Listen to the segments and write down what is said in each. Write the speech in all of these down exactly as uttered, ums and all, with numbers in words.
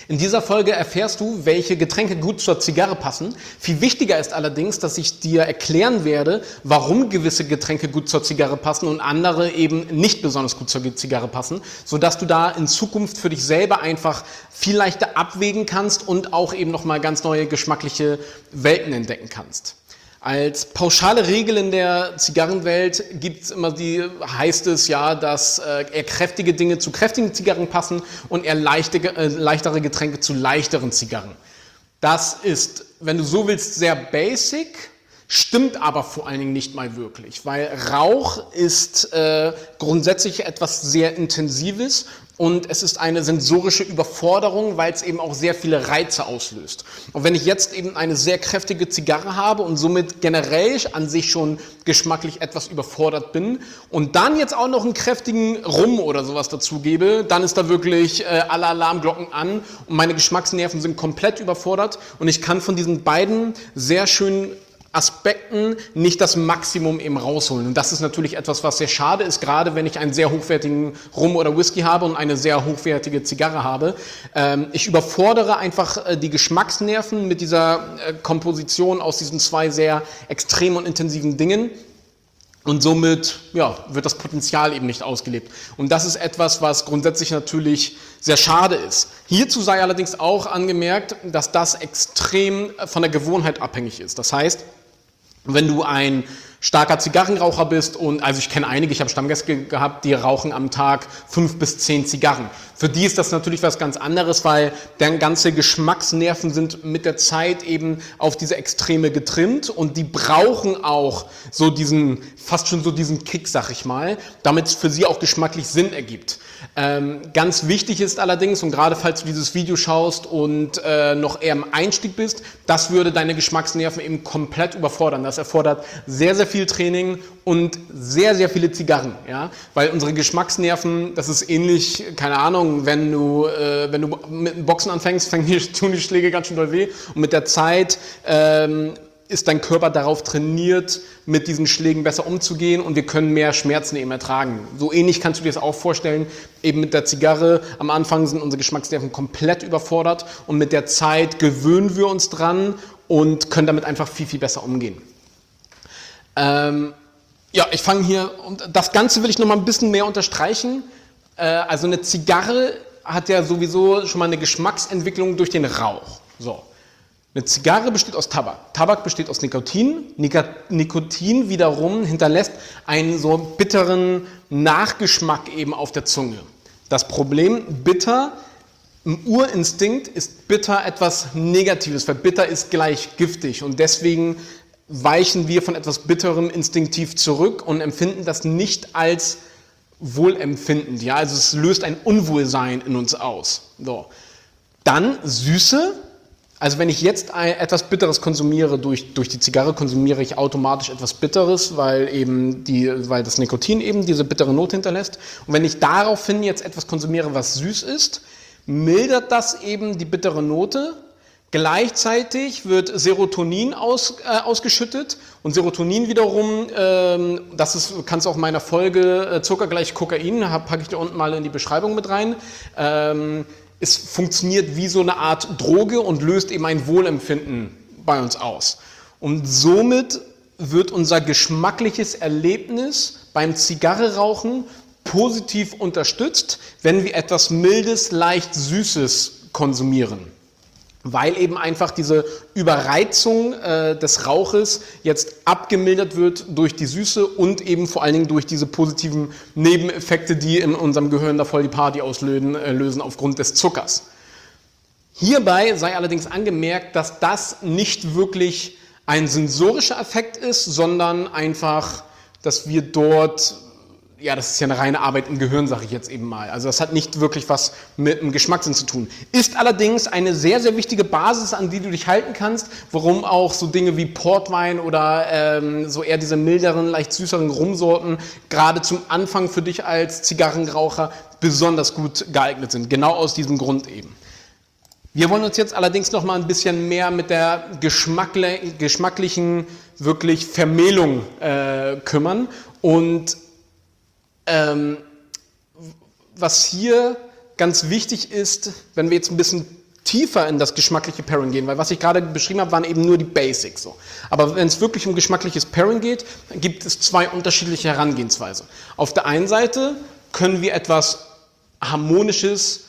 In dieser Folge erfährst du, welche Getränke gut zur Zigarre passen. Viel wichtiger ist allerdings, dass ich dir erklären werde, warum gewisse Getränke gut zur Zigarre passen und andere eben nicht besonders gut zur Zigarre passen, sodass du da in Zukunft für dich selber einfach viel leichter abwägen kannst und auch eben nochmal ganz neue geschmackliche Welten entdecken kannst. Als pauschale Regel in der Zigarrenwelt gibt es immer die, heißt es ja, dass äh, eher kräftige Dinge zu kräftigen Zigarren passen und eher leichte, äh, leichtere Getränke zu leichteren Zigarren. Das ist, wenn du so willst, sehr basic, stimmt aber vor allen Dingen nicht mal wirklich, weil Rauch ist äh, grundsätzlich etwas sehr Intensives und es ist eine sensorische Überforderung, weil es eben auch sehr viele Reize auslöst. Und wenn ich jetzt eben eine sehr kräftige Zigarre habe und somit generell an sich schon geschmacklich etwas überfordert bin und dann jetzt auch noch einen kräftigen Rum oder sowas dazu gebe, dann ist da wirklich äh, alle Alarmglocken an und meine Geschmacksnerven sind komplett überfordert und ich kann von diesen beiden sehr schönen Aspekten nicht das Maximum eben rausholen. Und das ist natürlich etwas, was sehr schade ist, gerade wenn ich einen sehr hochwertigen Rum oder Whisky habe und eine sehr hochwertige Zigarre habe. Ähm, ich überfordere einfach äh, die Geschmacksnerven mit dieser äh, Komposition aus diesen zwei sehr extremen und intensiven Dingen. Und somit ja, wird das Potenzial eben nicht ausgelebt. Und das ist etwas, was grundsätzlich natürlich sehr schade ist. Hierzu sei allerdings auch angemerkt, dass das extrem von der Gewohnheit abhängig ist. Das heißt, wenn du ein starker Zigarrenraucher bist und, also ich kenne einige, ich habe Stammgäste gehabt, die rauchen am Tag fünf bis zehn Zigarren. Für die ist das natürlich was ganz anderes, weil deren ganze Geschmacksnerven sind mit der Zeit eben auf diese Extreme getrimmt und die brauchen auch so diesen, fast schon so diesen Kick, sag ich mal, damit es für sie auch geschmacklich Sinn ergibt. Ähm, ganz wichtig ist allerdings, und gerade falls du dieses Video schaust und äh, noch eher im Einstieg bist, das würde deine Geschmacksnerven eben komplett überfordern. Das erfordert sehr, sehr viel Training und sehr, sehr viele Zigarren, ja, weil unsere Geschmacksnerven, das ist ähnlich, keine Ahnung, wenn du, äh, wenn du mit dem Boxen anfängst, fängt die, tun die Schläge ganz schön doll weh und mit der Zeit ähm, ist dein Körper darauf trainiert, mit diesen Schlägen besser umzugehen und wir können mehr Schmerzen eben ertragen. So ähnlich kannst du dir das auch vorstellen, eben mit der Zigarre. Am Anfang sind unsere Geschmacksnerven komplett überfordert und mit der Zeit gewöhnen wir uns dran und können damit einfach viel, viel besser umgehen. Ähm, ja, ich fange hier, und das Ganze will ich noch mal ein bisschen mehr unterstreichen. Äh, also eine Zigarre hat ja sowieso schon mal eine Geschmacksentwicklung durch den Rauch. So. Eine Zigarre besteht aus Tabak. Tabak besteht aus Nikotin. Nikotin wiederum hinterlässt einen so bitteren Nachgeschmack eben auf der Zunge. Das Problem, bitter, im Urinstinkt ist bitter etwas Negatives, weil bitter ist gleich giftig und deswegen weichen wir von etwas Bitterem instinktiv zurück und empfinden das nicht als wohlempfindend. Ja? Also es löst ein Unwohlsein in uns aus. So. Dann Süße. Also wenn ich jetzt ein, etwas Bitteres konsumiere, durch, durch die Zigarre konsumiere ich automatisch etwas Bitteres, weil eben die, weil das Nikotin eben diese bittere Note hinterlässt. Und wenn ich daraufhin jetzt etwas konsumiere, was süß ist, mildert das eben die bittere Note. Gleichzeitig wird Serotonin aus, äh, ausgeschüttet und Serotonin wiederum, ähm, das ist, kannst du auch in meiner Folge äh, Zucker gleich Kokain, packe ich dir unten mal in die Beschreibung mit rein, ähm, es funktioniert wie so eine Art Droge und löst eben ein Wohlempfinden bei uns aus. Und somit wird unser geschmackliches Erlebnis beim Zigarrerauchen positiv unterstützt, wenn wir etwas Mildes, leicht Süßes konsumieren. Weil eben einfach diese Überreizung äh, des Rauches jetzt abgemildert wird durch die Süße und eben vor allen Dingen durch diese positiven Nebeneffekte, die in unserem Gehirn da voll die Party auslösen äh, lösen aufgrund des Zuckers. Hierbei sei allerdings angemerkt, dass das nicht wirklich ein sensorischer Effekt ist, sondern einfach, dass wir dort, ja, das ist ja eine reine Arbeit im Gehirn, sage ich jetzt eben mal. Also das hat nicht wirklich was mit dem Geschmackssinn zu tun. Ist allerdings eine sehr, sehr wichtige Basis, an die du dich halten kannst, warum auch so Dinge wie Portwein oder ähm, so eher diese milderen, leicht süßeren Rumsorten gerade zum Anfang für dich als Zigarrenraucher besonders gut geeignet sind. Genau aus diesem Grund eben. Wir wollen uns jetzt allerdings noch mal ein bisschen mehr mit der geschmackle- geschmacklichen wirklich Vermählung äh, kümmern und Ähm, was hier ganz wichtig ist, wenn wir jetzt ein bisschen tiefer in das geschmackliche Pairing gehen, weil was ich gerade beschrieben habe, waren eben nur die Basics. So. Aber wenn es wirklich um geschmackliches Pairing geht, gibt es zwei unterschiedliche Herangehensweisen. Auf der einen Seite können wir etwas Harmonisches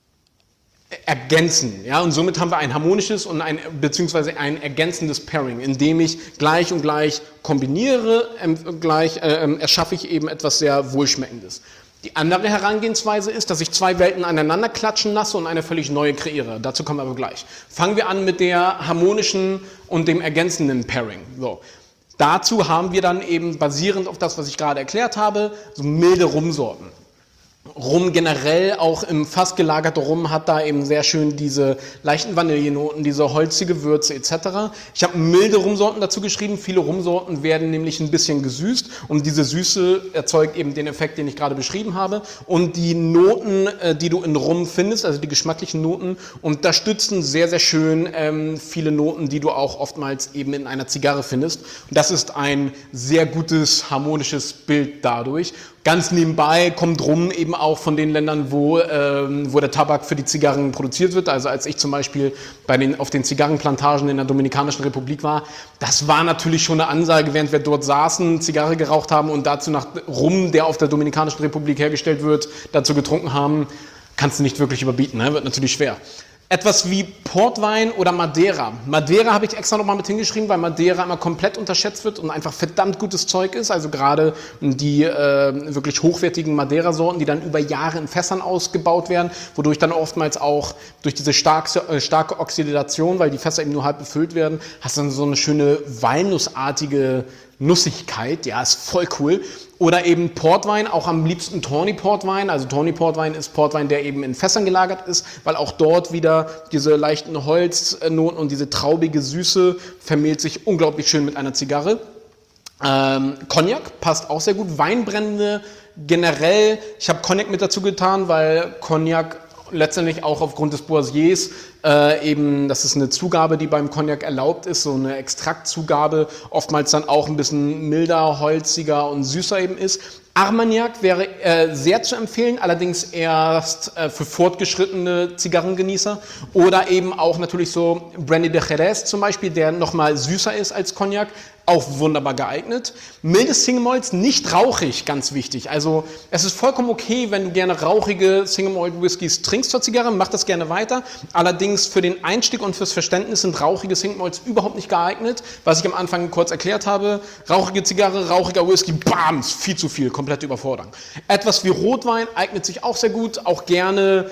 ergänzen, ja, und somit haben wir ein harmonisches und ein, beziehungsweise ein ergänzendes Pairing, indem ich gleich und gleich kombiniere, ähm, gleich äh, erschaffe ich eben etwas sehr Wohlschmeckendes. Die andere Herangehensweise ist, dass ich zwei Welten aneinander klatschen lasse und eine völlig neue kreiere. Dazu kommen wir aber gleich. Fangen wir an mit der harmonischen und dem ergänzenden Pairing. So. Dazu haben wir dann eben basierend auf das, was ich gerade erklärt habe, so milde Rumsorten. Rum generell, auch im Fass gelagerte Rum, hat da eben sehr schön diese leichten Vanillenoten, diese holzige Würze et cetera. Ich habe milde Rumsorten dazu geschrieben. Viele Rumsorten werden nämlich ein bisschen gesüßt und diese Süße erzeugt eben den Effekt, den ich gerade beschrieben habe. Und die Noten, die du in Rum findest, also die geschmacklichen Noten, unterstützen sehr, sehr schön ähm, viele Noten, die du auch oftmals eben in einer Zigarre findest. Und das ist ein sehr gutes, harmonisches Bild dadurch. Ganz nebenbei kommt Rum eben auch von den Ländern, wo, ähm, wo der Tabak für die Zigarren produziert wird. Also als ich zum Beispiel bei den, auf den Zigarrenplantagen in der Dominikanischen Republik war, das war natürlich schon eine Ansage, während wir dort saßen, Zigarre geraucht haben und dazu nach Rum, der auf der Dominikanischen Republik hergestellt wird, dazu getrunken haben, kannst du nicht wirklich überbieten, ne? Wird natürlich schwer. Etwas wie Portwein oder Madeira. Madeira habe ich extra nochmal mit hingeschrieben, weil Madeira immer komplett unterschätzt wird und einfach verdammt gutes Zeug ist. Also gerade die äh, wirklich hochwertigen Madeira-Sorten, die dann über Jahre in Fässern ausgebaut werden, wodurch dann oftmals auch durch diese starke, äh, starke Oxidation, weil die Fässer eben nur halb befüllt werden, hast du dann so eine schöne walnussartige Nussigkeit. Ja, ist voll cool. Oder eben Portwein, auch am liebsten Tawny Portwein. Also Tawny Portwein ist Portwein, der eben in Fässern gelagert ist, weil auch dort wieder diese leichten Holznoten und diese traubige Süße vermählt sich unglaublich schön mit einer Zigarre. Ähm, Cognac passt auch sehr gut. Weinbrände generell. Ich habe Cognac mit dazu getan, weil Cognac letztendlich auch aufgrund des Boissiers äh, eben, das ist eine Zugabe, die beim Cognac erlaubt ist, so eine Extraktzugabe, oftmals dann auch ein bisschen milder, holziger und süßer eben ist. Armagnac wäre äh, sehr zu empfehlen, allerdings erst äh, für fortgeschrittene Zigarrengenießer oder eben auch natürlich so Brandy de Jerez zum Beispiel, der nochmal süßer ist als Cognac, auch wunderbar geeignet. Mildes Single Malts, nicht rauchig, ganz wichtig. Also es ist vollkommen okay, wenn du gerne rauchige Single Malt Whiskys trinkst zur Zigarre, mach das gerne weiter. Allerdings für den Einstieg und fürs Verständnis sind rauchige Single Malts überhaupt nicht geeignet. Was ich am Anfang kurz erklärt habe, rauchige Zigarre, rauchiger Whisky, bam, ist viel zu viel, komplette Überforderung. Etwas wie Rotwein eignet sich auch sehr gut, auch gerne.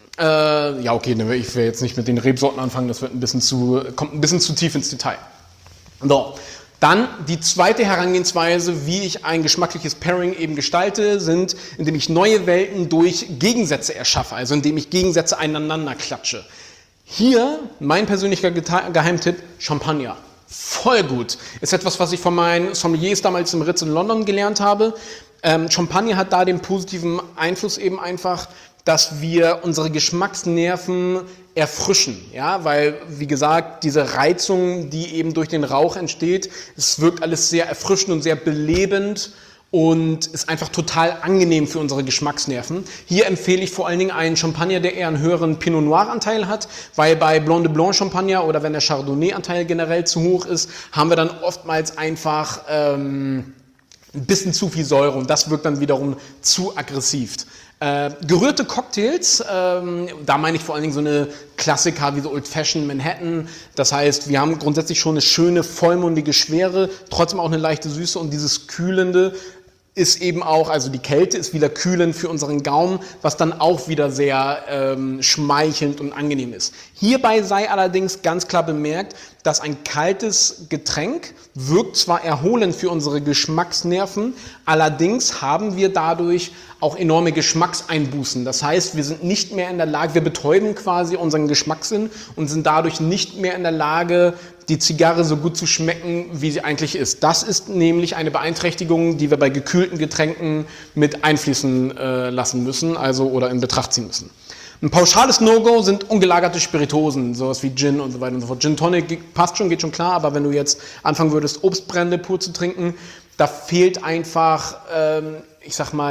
Äh, ja okay, ich will jetzt nicht mit den Rebsorten anfangen, das wird ein bisschen zu, kommt ein bisschen zu tief ins Detail. So. Dann die zweite Herangehensweise, wie ich ein geschmackliches Pairing eben gestalte, sind, indem ich neue Welten durch Gegensätze erschaffe, also indem ich Gegensätze aneinander klatsche. Hier mein persönlicher Geheimtipp, Champagner. Voll gut. Ist etwas, was ich von meinen Sommeliers damals im Ritz in London gelernt habe. Ähm, Champagner hat da den positiven Einfluss eben einfach, dass wir unsere Geschmacksnerven erfrischen, ja, weil, wie gesagt, diese Reizung, die eben durch den Rauch entsteht, es wirkt alles sehr erfrischend und sehr belebend und ist einfach total angenehm für unsere Geschmacksnerven. Hier empfehle ich vor allen Dingen einen Champagner, der eher einen höheren Pinot Noir Anteil hat, weil bei Blanc de Blanc Champagner oder wenn der Chardonnay Anteil generell zu hoch ist, haben wir dann oftmals einfach ähm, ein bisschen zu viel Säure und das wirkt dann wiederum zu aggressiv. Äh, gerührte Cocktails, ähm, da meine ich vor allen Dingen so eine Klassiker wie so Old Fashioned Manhattan. Das heißt, wir haben grundsätzlich schon eine schöne, vollmundige Schwere, trotzdem auch eine leichte Süße und dieses Kühlende ist eben auch, also die Kälte ist wieder kühlend für unseren Gaumen, was dann auch wieder sehr ähm, schmeichelnd und angenehm ist. Hierbei sei allerdings ganz klar bemerkt, dass ein kaltes Getränk wirkt zwar erholend für unsere Geschmacksnerven, allerdings haben wir dadurch auch enorme Geschmackseinbußen. Das heißt, wir sind nicht mehr in der Lage, wir betäuben quasi unseren Geschmackssinn und sind dadurch nicht mehr in der Lage, die Zigarre so gut zu schmecken, wie sie eigentlich ist. Das ist nämlich eine Beeinträchtigung, die wir bei gekühlten Getränken mit einfließen äh, lassen müssen, also oder in Betracht ziehen müssen. Ein pauschales No-Go sind ungelagerte Spiritosen, sowas wie Gin und so weiter und so fort. Gin Tonic passt schon, geht schon klar, aber wenn du jetzt anfangen würdest, Obstbrände pur zu trinken, da fehlt einfach, ähm, ich sag mal,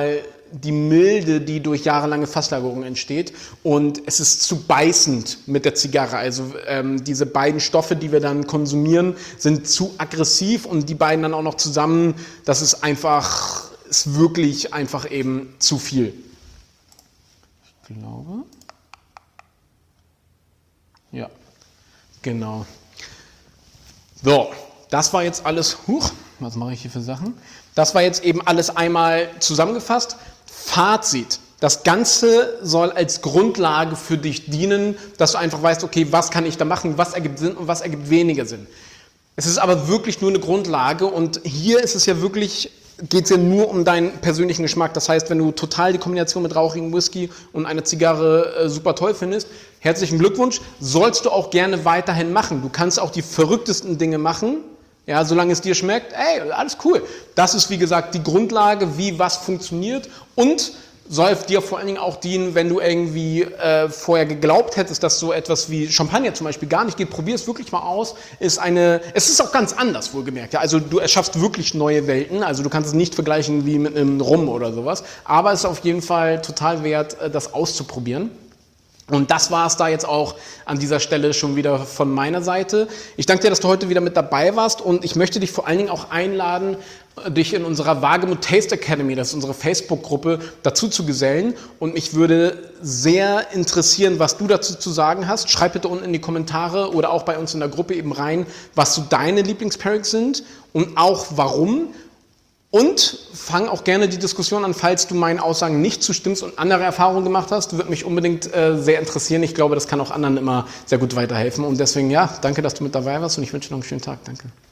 die Milde, die durch jahrelange Fasslagerung entsteht. Und es ist zu beißend mit der Zigarre. Also ähm, diese beiden Stoffe, die wir dann konsumieren, sind zu aggressiv und die beiden dann auch noch zusammen, das ist einfach, ist wirklich einfach eben zu viel. Ich glaube. Ja, genau. So, das war jetzt alles, huch, was mache ich hier für Sachen? Das war jetzt eben alles einmal zusammengefasst. Fazit. Das Ganze soll als Grundlage für dich dienen, dass du einfach weißt, okay, was kann ich da machen, was ergibt Sinn und was ergibt weniger Sinn. Es ist aber wirklich nur eine Grundlage und hier ist es ja wirklich, geht es ja nur um deinen persönlichen Geschmack. Das heißt, wenn du total die Kombination mit rauchigem Whisky und einer Zigarre äh, super toll findest, herzlichen Glückwunsch, sollst du auch gerne weiterhin machen. Du kannst auch die verrücktesten Dinge machen. Ja, solange es dir schmeckt, ey, alles cool. Das ist, wie gesagt, die Grundlage, wie was funktioniert und soll dir vor allen Dingen auch dienen, wenn du irgendwie äh, vorher geglaubt hättest, dass so etwas wie Champagner zum Beispiel gar nicht geht. Probier es wirklich mal aus. Ist eine, es ist auch ganz anders, wohlgemerkt. Ja? Also du erschaffst wirklich neue Welten. Also du kannst es nicht vergleichen wie mit einem Rum oder sowas. Aber es ist auf jeden Fall total wert, das auszuprobieren. Und das war es da jetzt auch an dieser Stelle schon wieder von meiner Seite. Ich danke dir, dass du heute wieder mit dabei warst und ich möchte dich vor allen Dingen auch einladen, dich in unserer Wagemut Taste Academy, das ist unsere Facebook-Gruppe, dazu zu gesellen. Und mich würde sehr interessieren, was du dazu zu sagen hast. Schreib bitte unten in die Kommentare oder auch bei uns in der Gruppe eben rein, was so deine Lieblings-Pairings sind und auch warum. Und fang auch gerne die Diskussion an, falls du meinen Aussagen nicht zustimmst und andere Erfahrungen gemacht hast. Würde mich unbedingt äh, sehr interessieren. Ich glaube, das kann auch anderen immer sehr gut weiterhelfen. Und deswegen, ja, danke, dass du mit dabei warst und ich wünsche dir noch einen schönen Tag. Danke.